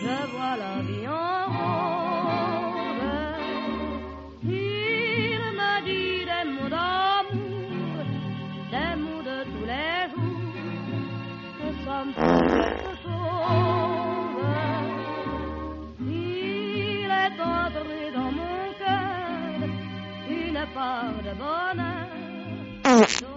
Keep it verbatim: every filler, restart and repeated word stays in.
je vois la vie en rose. Il me dit des mots d'amour, des mots de tous les jours, que ça me fait quelque chose. Il est entré dans mon cœur une part de bonheur.